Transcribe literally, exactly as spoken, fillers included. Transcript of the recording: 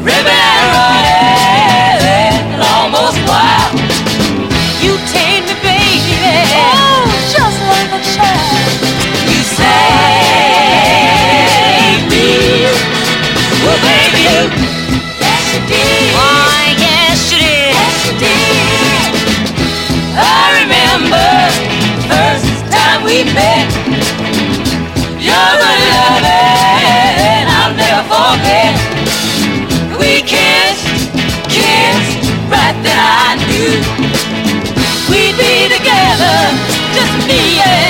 ripping and running, almost wild. You tamed me, baby, oh, just like a child. You saved me, well, baby, you, yes you did. Oh, yes you did. Yes you did. I remember the first time we met. Your good loving I'll never forget. We kissed, kissed, right then I knew we'd be together, just me and